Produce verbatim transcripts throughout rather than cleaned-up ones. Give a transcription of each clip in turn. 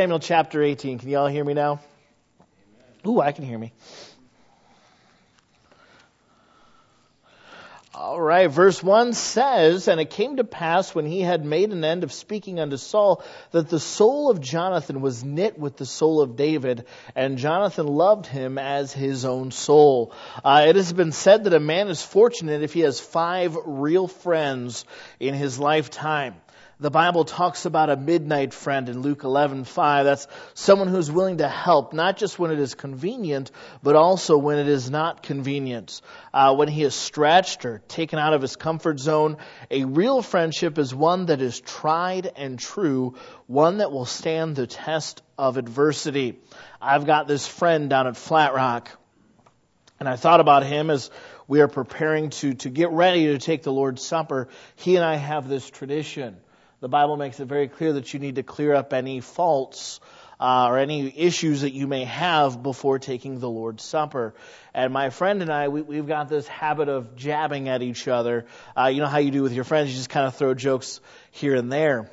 Samuel chapter eighteen. Can you all hear me now? Ooh, I can hear me. All right, verse one says, "And it came to pass when he had made an end of speaking unto Saul, that the soul of Jonathan was knit with the soul of David, and Jonathan loved him as his own soul." Uh, it has been said that a man is fortunate if he has five real friends in his lifetime. The Bible talks about a midnight friend in Luke eleven five. That's someone who's willing to help, not just when it is convenient, but also when it is not convenient. Uh, when he is stretched or taken out of his comfort zone, a real friendship is one that is tried and true, one that will stand the test of adversity. I've got this friend down at Flat Rock, and I thought about him as we are preparing to, to get ready to take the Lord's Supper. He and I have this tradition. The Bible makes it very clear that you need to clear up any faults uh, or any issues that you may have before taking the Lord's Supper. And my friend and I, we, we've got this habit of jabbing at each other. Uh, you know how you do with your friends. You just kind of throw jokes here and there.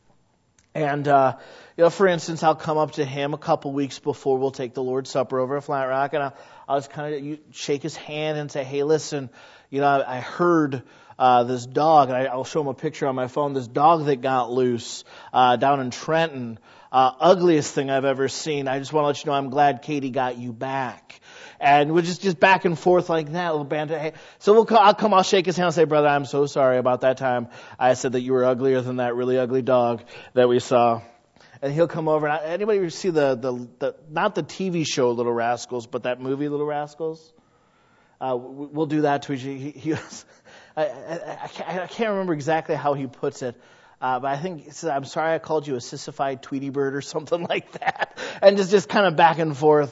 And, uh, you know, for instance, I'll come up to him a couple weeks before we'll take the Lord's Supper over at Flat Rock, and I'll, I'll just kind of shake his hand and say, "Hey, listen, you know, I, I heard uh, this dog," and I, I'll show him a picture on my phone, this dog that got loose uh, down in Trenton. Uh, ugliest thing I've ever seen. I just want to let you know I'm glad Katie got you back. And we're just, just back and forth like that, little banter. Hey, so we'll I'll come, I'll shake his hand and say, "Brother, I'm so sorry about that time I said that you were uglier than that really ugly dog that we saw." And he'll come over. And anybody see the, the, the, not the T V show Little Rascals, but that movie Little Rascals? Uh, we'll do that to each other. He, he was, I, I, I can't remember exactly how he puts it. Uh, but I think he says, "I'm sorry I called you a sissified Tweety bird," or something like that. And just, just kind of back and forth.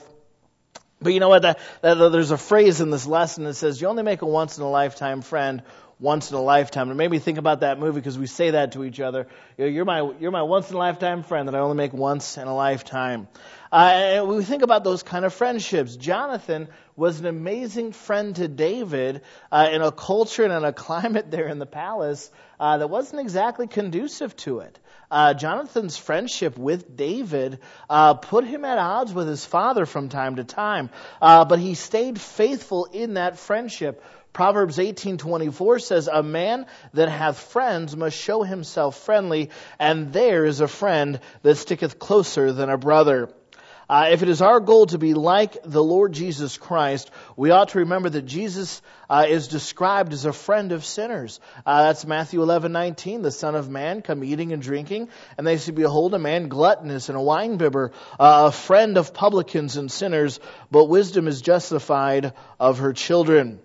But you know what? That, that, there's a phrase in this lesson that says, you only make a once-in-a-lifetime friend once in a lifetime. And it made me think about that movie because we say that to each other. You know, you're my you're my once-in-a-lifetime friend that I only make once in a lifetime. Uh, and we think about those kind of friendships. Jonathan was an amazing friend to David uh, in a culture and in a climate there in the palace uh, that wasn't exactly conducive to it. Uh, Jonathan's friendship with David uh, put him at odds with his father from time to time, uh, but he stayed faithful in that friendship. Proverbs eighteen twenty-four says, "A man that hath friends must show himself friendly, and there is a friend that sticketh closer than a brother." Uh, if it is our goal to be like the Lord Jesus Christ, we ought to remember that Jesus uh, is described as a friend of sinners. Uh, that's Matthew eleven nineteen. "The Son of Man come eating and drinking, and they say, Behold, a man gluttonous and a winebibber, uh, a friend of publicans and sinners, but wisdom is justified of her children."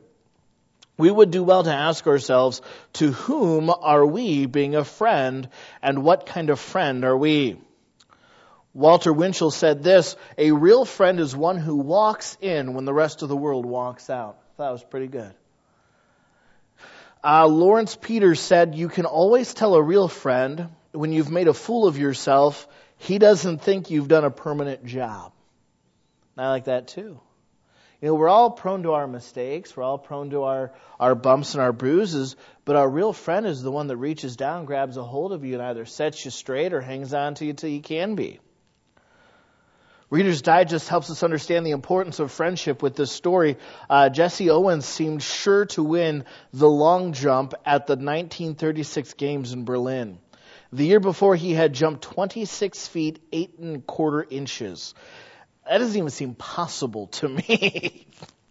We would do well to ask ourselves, to whom are we being a friend, and what kind of friend are we? Walter Winchell said this, "A real friend is one who walks in when the rest of the world walks out." I thought that was pretty good. Uh, Lawrence Peters said, "You can always tell a real friend when you've made a fool of yourself, he doesn't think you've done a permanent job." And I like that too. You know, we're all prone to our mistakes. We're all prone to our, our bumps and our bruises. But our real friend is the one that reaches down, grabs a hold of you, and either sets you straight or hangs on to you till you can be. Reader's Digest helps us understand the importance of friendship with this story. Uh, Jesse Owens seemed sure to win the long jump at the nineteen thirty-six games in Berlin. The year before, he had jumped twenty-six feet, eight and a quarter inches. That doesn't even seem possible to me.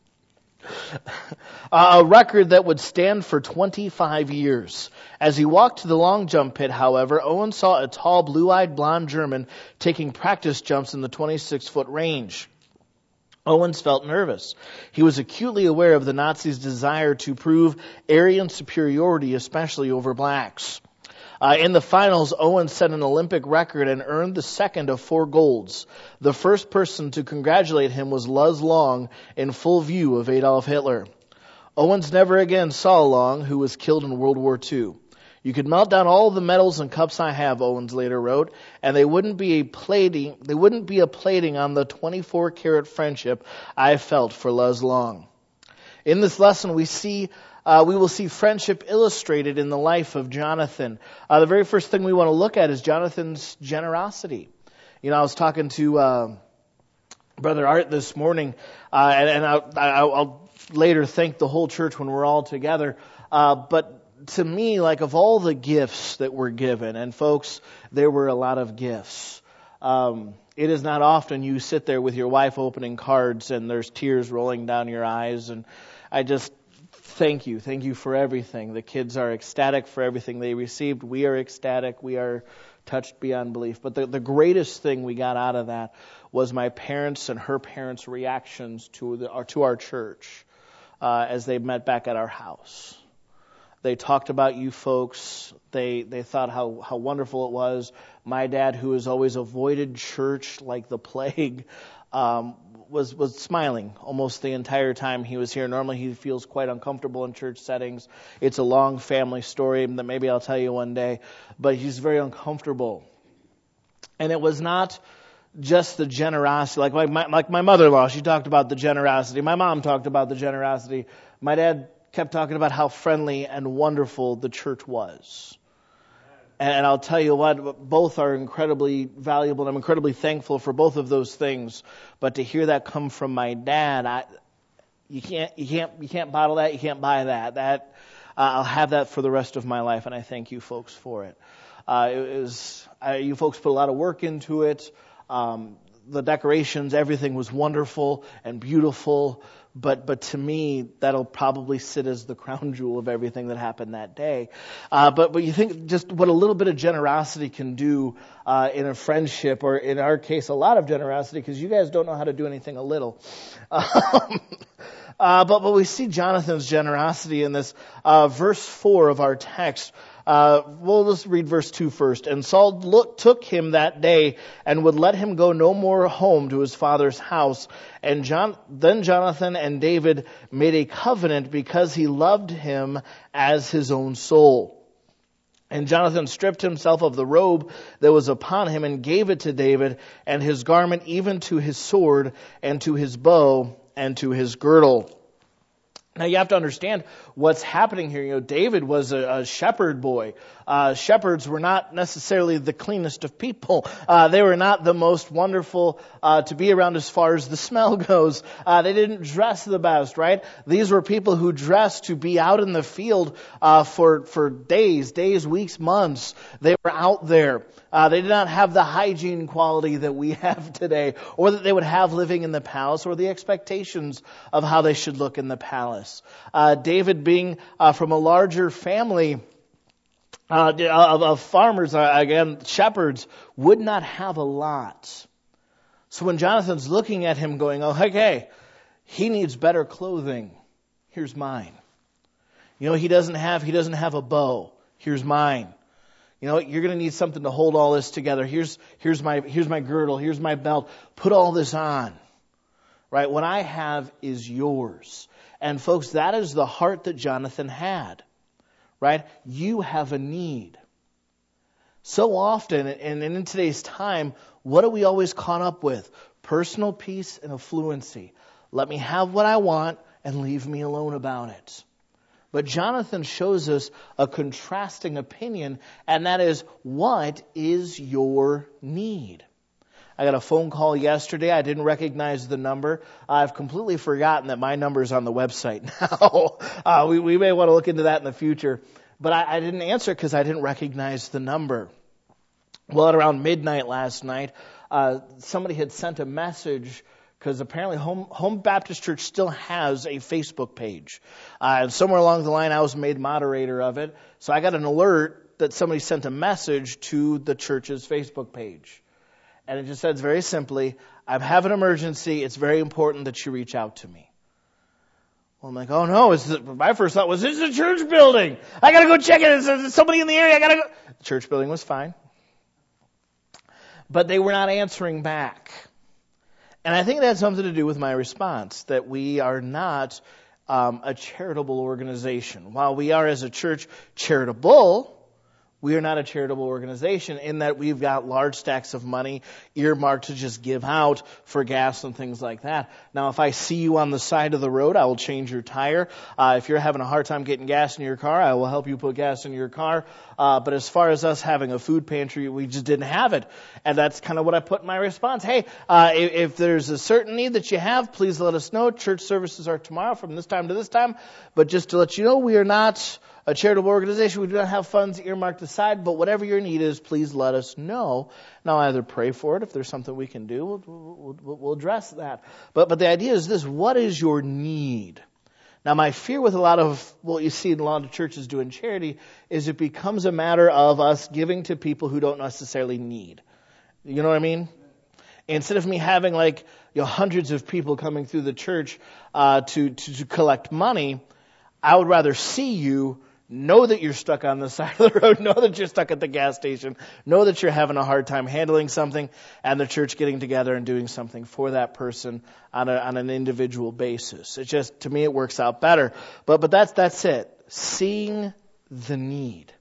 A record that would stand for twenty-five years. As he walked to the long jump pit, however, Owen saw a tall, blue-eyed blonde German taking practice jumps in the twenty-six foot range. Owens felt nervous. He was acutely aware of the Nazis' desire to prove Aryan superiority, especially over blacks. Uh, in the finals, Owens set an Olympic record and earned the second of four golds. The first person to congratulate him was Luz Long, in full view of Adolf Hitler. Owens never again saw Long, who was killed in World War Two. "You could melt down all the medals and cups I have," Owens later wrote, "and they wouldn't be a plating, they wouldn't be a plating on the twenty-four carat friendship I felt for Luz Long." In this lesson, we see Uh, we will see friendship illustrated in the life of Jonathan. Uh, the very first thing we want to look at is Jonathan's generosity. You know, I was talking to uh, Brother Art this morning, uh, and, and I'll, I'll later thank the whole church when we're all together. Uh, but to me, like of all the gifts that were given, and folks, there were a lot of gifts. Um, it is not often you sit there with your wife opening cards and there's tears rolling down your eyes. And I just thank you. Thank you for everything. The kids are ecstatic for everything they received. We are ecstatic. We are touched beyond belief. But the, the greatest thing we got out of that was my parents and her parents' reactions to the, or to our church uh, as they met back at our house. They talked about you folks. They they thought how, how wonderful it was. My dad, who has always avoided church like the plague, um, was was smiling almost the entire time he was here. Normally he feels quite uncomfortable in church settings. It's a long family story that maybe I'll tell you one day. But he's very uncomfortable. And it was not just the generosity. Like my, like my mother-in-law, she talked about the generosity. My mom talked about the generosity. My dad kept talking about how friendly and wonderful the church was. And I'll tell you what, both are incredibly valuable, and I'm incredibly thankful for both of those things. But to hear that come from my dad, I, you can't, you can't, you can't bottle that. You can't buy that. That uh, I'll have that for the rest of my life, and I thank you folks for it. Uh, it was uh, you folks put a lot of work into it. Um, the decorations, everything was wonderful and beautiful. But but to me, that'll probably sit as the crown jewel of everything that happened that day. Uh, but but you think just what a little bit of generosity can do uh, in a friendship, or in our case, a lot of generosity, because you guys don't know how to do anything a little. Um, uh, but but we see Jonathan's generosity in this uh, verse four of our text. Uh, well, let's read verse two first. And Saul look, took him that day and would let him go no more home to his father's house. And John, then Jonathan and David made a covenant because he loved him as his own soul. And Jonathan stripped himself of the robe that was upon him and gave it to David, and his garment, even to his sword and to his bow and to his girdle. Now you have to understand what's happening here. You know, David was a, a shepherd boy. Uh, shepherds were not necessarily the cleanest of people. Uh, they were not the most wonderful uh, to be around as far as the smell goes. Uh, they didn't dress the best, right? These were people who dressed to be out in the field uh, for for days, days, weeks, months. They were out there. Uh, they did not have the hygiene quality that we have today, or that they would have living in the palace, or the expectations of how they should look in the palace. Uh, David, being uh, from a larger family uh, of, of farmers, uh, again, shepherds, would not have a lot. So when Jonathan's looking at him going, oh, okay, he needs better clothing. Here's mine. You know, he doesn't have, he doesn't have a bow. Here's mine. You know, you're going to need something to hold all this together. Here's, here's my, here's my girdle. Here's my belt. Put all this on. Right? What I have is yours. And folks, that is the heart that Jonathan had. Right? You have a need. So often, and in today's time, what are we always caught up with? Personal peace and affluency. Let me have what I want and leave me alone about it. But Jonathan shows us a contrasting opinion, and that is, what is your need? I got a phone call yesterday. I didn't recognize the number. I've completely forgotten that my number is on the website now. uh, we, we may want to look into that in the future. But I, I didn't answer because I didn't recognize the number. Well, at around midnight last night, uh, somebody had sent a message, because apparently Home, Home Baptist Church still has a Facebook page. Uh, and somewhere along the line, I was made moderator of it. So I got an alert that somebody sent a message to the church's Facebook page. And it just says very simply, I have an emergency. It's very important that you reach out to me. Well, I'm like, oh no, is it, my first thought was, this is a church building. I got to go check it. Is there somebody in the area? I got to go. The church building was fine. But they were not answering back. And I think that had something to do with my response, that we are not um, a charitable organization. While we are as a church charitable, We are not a charitable organization in that we've got large stacks of money earmarked to just give out for gas and things like that. Now, if I see you on the side of the road, I will change your tire. Uh, if you're having a hard time getting gas in your car, I will help you put gas in your car. Uh, but as far as us having a food pantry, we just didn't have it. And that's kind of what I put in my response. Hey, uh, if, if there's a certain need that you have, please let us know. Church services are tomorrow from this time to this time. But just to let you know, we are not a charitable organization. We do not have funds earmarked aside, but whatever your need is, please let us know. Now, either pray for it. If there's something we can do, we'll, we'll, we'll address that. But, but the idea is this: what is your need? Now, my fear with a lot of what you see in a lot of churches doing charity is it becomes a matter of us giving to people who don't necessarily need. You know what I mean? Instead of me having like you know hundreds of people coming through the church uh, to, to to collect money, I would rather see you. Know that you're stuck on the side of the road. Know that you're stuck at the gas station. Know that you're having a hard time handling something, and the church getting together and doing something for that person on a, on an individual basis. It just, to me, it works out better. But but that's that's it. Seeing the need.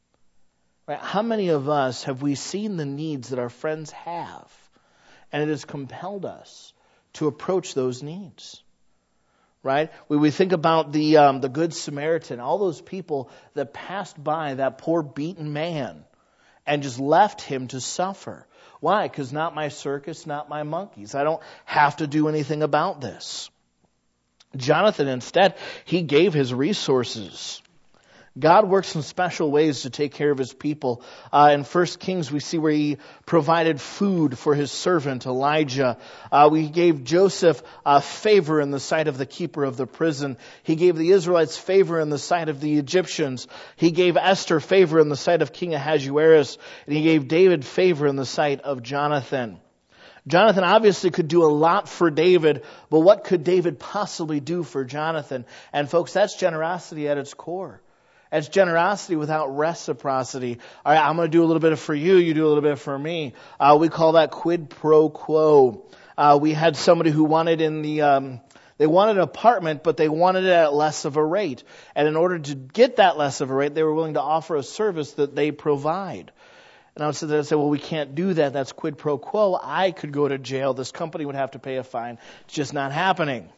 Right? How many of us have we seen the needs that our friends have, and it has compelled us to approach those needs? Right? We, we think about the um, the Good Samaritan, all those people that passed by that poor beaten man and just left him to suffer. Why? Because not my circus, not my monkeys. I don't have to do anything about this. Jonathan, instead, he gave his resources. God works in special ways to take care of his people. Uh, in First Kings, we see where he provided food for his servant Elijah. Uh, we gave Joseph uh, favor in the sight of the keeper of the prison. He gave the Israelites favor in the sight of the Egyptians. He gave Esther favor in the sight of King Ahasuerus. And he gave David favor in the sight of Jonathan. Jonathan obviously could do a lot for David, but what could David possibly do for Jonathan? And folks, that's generosity at its core. It's generosity without reciprocity. All right, I'm going to do a little bit for you. You do a little bit for me. Uh, we call that quid pro quo. Uh, we had somebody who wanted in the, um, they wanted an apartment, but they wanted it at less of a rate. And in order to get that less of a rate, they were willing to offer a service that they provide. And I would sit there and say, well, we can't do that. That's quid pro quo. I could go to jail. This company would have to pay a fine. It's just not happening.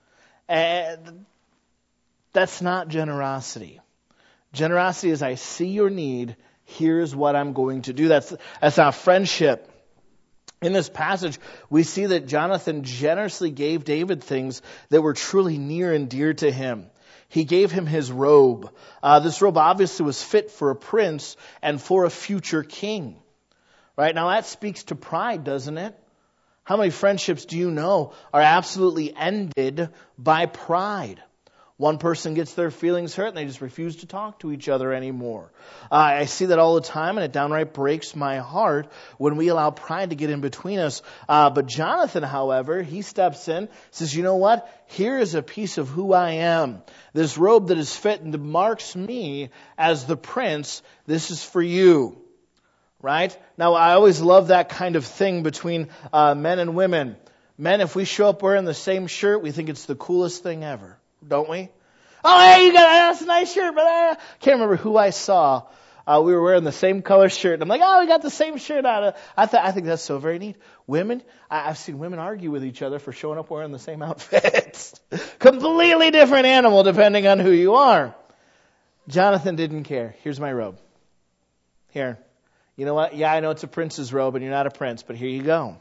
And that's not generosity. Generosity is I see your need, here's what I'm going to do. That's, that's not friendship. In this passage, we see that Jonathan generously gave David things that were truly near and dear to him. He gave him his robe. Uh, this robe obviously was fit for a prince and for a future king. Right? Now that speaks to pride, doesn't it? How many friendships do you know are absolutely ended by pride? One person gets their feelings hurt and they just refuse to talk to each other anymore. Uh, I see that all the time, and it downright breaks my heart when we allow pride to get in between us. Uh, but Jonathan, however, he steps in, says, you know what? Here is a piece of who I am. This robe that is fit and marks me as the prince. This is for you. Right? Now, I always love that kind of thing between uh, men and women. Men, if we show up wearing the same shirt, we think it's the coolest thing ever. Don't we? Oh, hey, you got that's a nice shirt, but I can't remember who I saw. Uh, we were wearing the same color shirt. And I'm like, oh, we got the same shirt on. I th- I think that's so very neat. Women, I- I've seen women argue with each other for showing up wearing the same outfits. Completely different animal depending on who you are. Jonathan didn't care. Here's my robe. Here. You know what? Yeah, I know it's a prince's robe and you're not a prince, but here you go.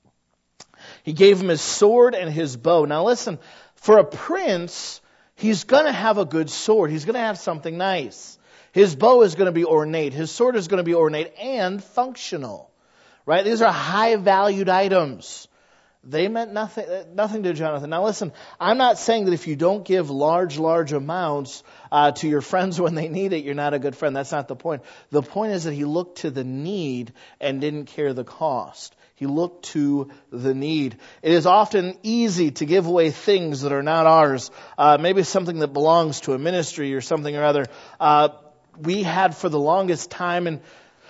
He gave him his sword and his bow. Now listen, for a prince, he's going to have a good sword. He's going to have something nice. His bow is going to be ornate. His sword is going to be ornate and functional. Right? These are high-valued items. They meant nothing nothing to Jonathan. Now listen, I'm not saying that if you don't give large, large amounts uh, to your friends when they need it, you're not a good friend. That's not the point. The point is that he looked to the need and didn't care the cost. He looked to the need. It is often easy to give away things that are not ours. Uh, maybe something that belongs to a ministry or something or other. Uh, we had for the longest time, and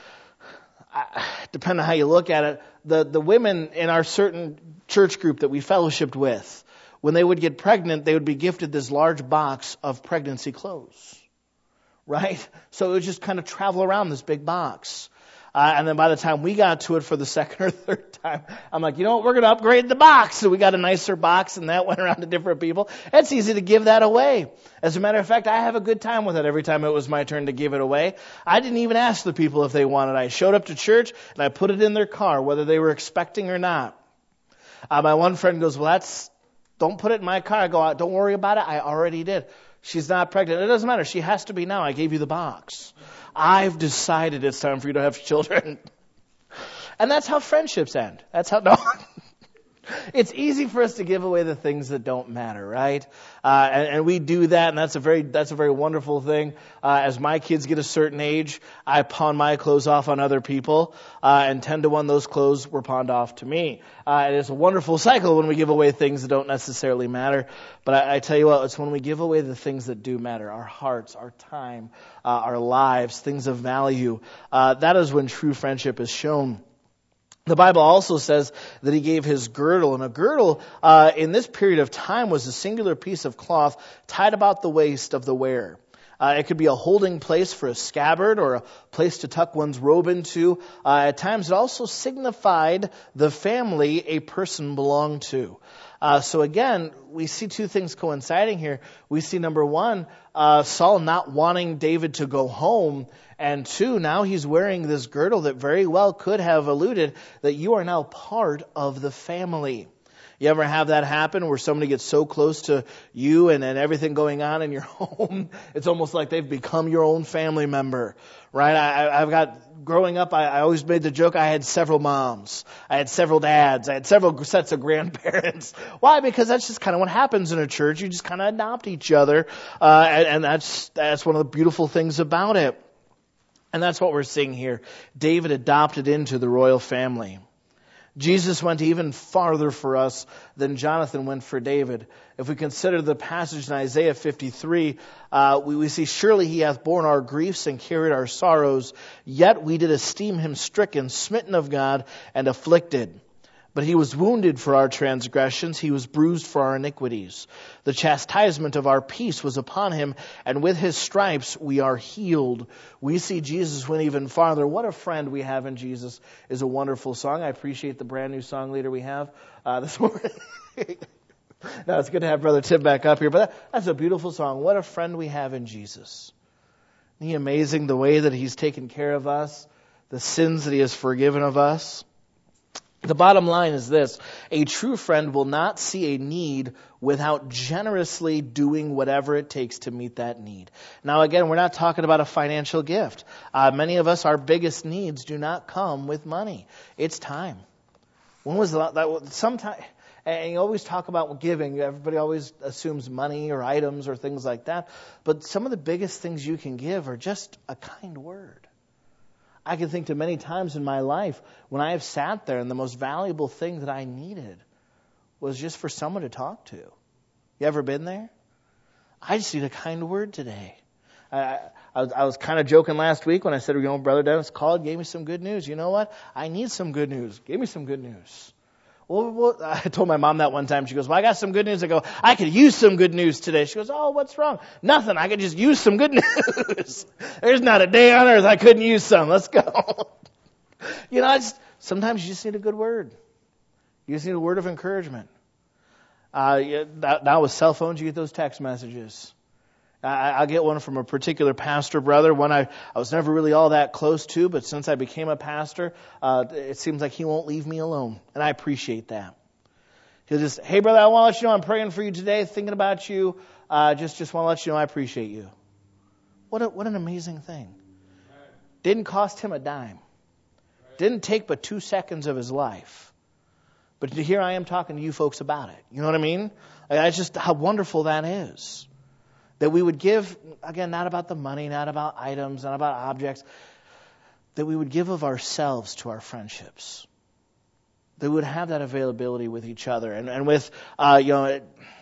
uh, depending on how you look at it, the, the women in our certain church group that we fellowshipped with, when they would get pregnant, they would be gifted this large box of pregnancy clothes. right? So it would just kind of travel around this big box. Uh, and then by the time we got to it for the second or third time, I'm like, you know what, we're going to upgrade the box. So we got a nicer box, and that went around to different people. It's easy to give that away. As a matter of fact, I have a good time with it every time it was my turn to give it away. I didn't even ask the people if they wanted it. I showed up to church, and I put it in their car, whether they were expecting or not. Uh, my one friend goes, well, that's, don't put it in my car. I go, don't worry about it. I already did. She's not pregnant. It doesn't matter. She has to be now. I gave you the box. I've decided it's time for you to have children. And that's how friendships end. That's how, no. It's easy for us to give away the things that don't matter, right? Uh, and, and we do that, and that's a very, that's a very wonderful thing. Uh, as my kids get a certain age, I pawn my clothes off on other people, uh, and ten to one those clothes were pawned off to me. Uh, it is a wonderful cycle when we give away things that don't necessarily matter. But I, I tell you what, it's when we give away the things that do matter, our hearts, our time, uh, our lives, things of value. Uh, that is when true friendship is shown. The Bible also says that he gave his girdle, and a girdle uh, in this period of time was a singular piece of cloth tied about the waist of the wearer. Uh, it could be a holding place for a scabbard or a place to tuck one's robe into. Uh, at times it also signified the family a person belonged to. Uh, so again, we see two things coinciding here. We see, number one, uh, Saul not wanting David to go home. And two, now he's wearing this girdle that very well could have alluded that you are now part of the family. You ever have that happen where somebody gets so close to you and, and everything going on in your home, it's almost like they've become your own family member, right? I, I've got, growing up, I, I always made the joke I had several moms. I had several dads. I had several sets of grandparents. Why? Because that's just kind of what happens in a church. You just kind of adopt each other, uh, and, and that's that's one of the beautiful things about it. And that's what we're seeing here. David adopted into the royal family. Jesus went even farther for us than Jonathan went for David. If we consider the passage in Isaiah fifty-three, uh, we, we see, surely he hath borne our griefs and carried our sorrows, yet we did esteem him stricken, smitten of God, and afflicted. But he was wounded for our transgressions, he was bruised for our iniquities. The chastisement of our peace was upon him, and with his stripes we are healed. We see Jesus went even farther. What a friend we have in Jesus is a wonderful song. I appreciate the brand new song leader we have uh, this morning. No, it's good to have Brother Tim back up here, but that, that's a beautiful song. What a friend we have in Jesus. Isn't he amazing the way that he's taken care of us, the sins that he has forgiven of us? The bottom line is this: a true friend will not see a need without generously doing whatever it takes to meet that need. Now again, we're not talking about a financial gift. Uh, many of us, our biggest needs do not come with money. It's time. When was the, that? Sometime, and you always talk about giving. Everybody always assumes money or items or things like that. But some of the biggest things you can give are just a kind word. I can think to many times in my life when I have sat there and the most valuable thing that I needed was just for someone to talk to. You ever been there? I just need a kind word today. I, I, was, I was kind of joking last week when I said, you know, Brother Dennis called, gave me some good news. You know what? I need some good news. Give me some good news. Well, well, I told my mom that one time. She goes, well, I got some good news. I go, I could use some good news today. She goes, oh, what's wrong? Nothing. I could just use some good news. There's not a day on earth I couldn't use some. Let's go. You know, I just, sometimes you just need a good word. You just need a word of encouragement. Uh, now with cell phones, you get those text messages. I, I get one from a particular pastor brother, one I, I was never really all that close to, but since I became a pastor, uh, it seems like he won't leave me alone, and I appreciate that. He'll just, hey brother, I want to let you know I'm praying for you today, thinking about you, uh, just just want to let you know I appreciate you. What a, what an amazing thing. Didn't cost him a dime. Didn't take but two seconds of his life. But here I am talking to you folks about it. You know what I mean? That's just how wonderful that is. That we would give, again, not about the money, not about items, not about objects, that we would give of ourselves to our friendships. That we would have that availability with each other and, and with, uh, you know,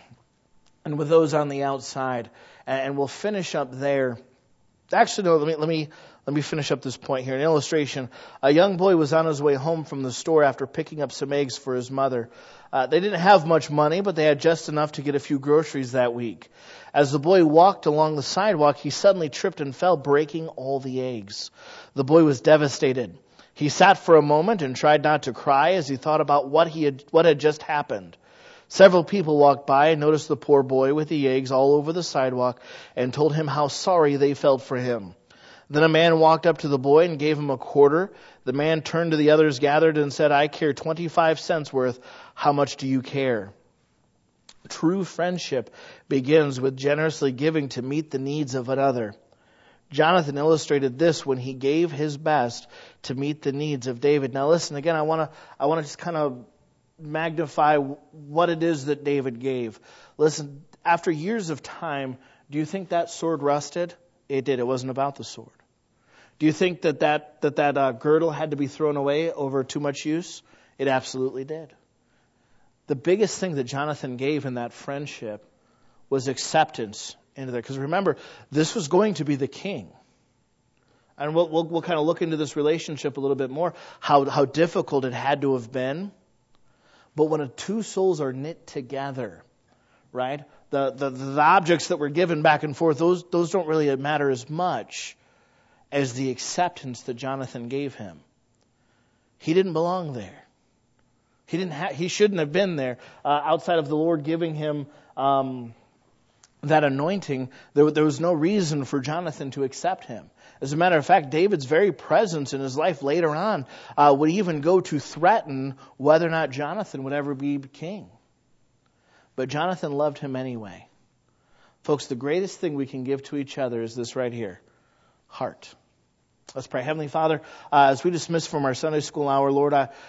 and with those on the outside. And, and we'll finish up there. Actually, no, let me, let me, Let me finish up this point here. An illustration. A young boy was on his way home from the store after picking up some eggs for his mother. Uh, they didn't have much money, but they had just enough to get a few groceries that week. As the boy walked along the sidewalk, he suddenly tripped and fell, breaking all the eggs. The boy was devastated. He sat for a moment and tried not to cry as he thought about what he had, what had just happened. Several people walked by and noticed the poor boy with the eggs all over the sidewalk and told him how sorry they felt for him. Then a man walked up to the boy and gave him a quarter. The man turned to the others gathered and said, "I care twenty-five cents worth. How much do you care?" True friendship begins with generously giving to meet the needs of another. Jonathan illustrated this when he gave his best to meet the needs of David. Now listen, again, I want to I want to just kind of magnify what it is that David gave. Listen, after years of time, do you think that sword rusted? It did. It wasn't about the sword. Do you think that that, that, that uh, girdle had to be thrown away over too much use? It absolutely did. The biggest thing that Jonathan gave in that friendship was acceptance into there. Because remember, this was going to be the king. And we'll, we'll, we'll kind of look into this relationship a little bit more, how, how difficult it had to have been. But when two souls are knit together, right? The, the the objects that were given back and forth, those those don't really matter as much as the acceptance that Jonathan gave him. He didn't belong there. He didn't. Ha- he shouldn't have been there. Uh, outside of the Lord giving him um, that anointing, there, there was no reason for Jonathan to accept him. As a matter of fact, David's very presence in his life later on uh, would even go to threaten whether or not Jonathan would ever be king. But Jonathan loved him anyway. Folks, the greatest thing we can give to each other is this right here. Heart. Let's pray. Heavenly Father, uh, as we dismiss from our Sunday school hour, Lord, I,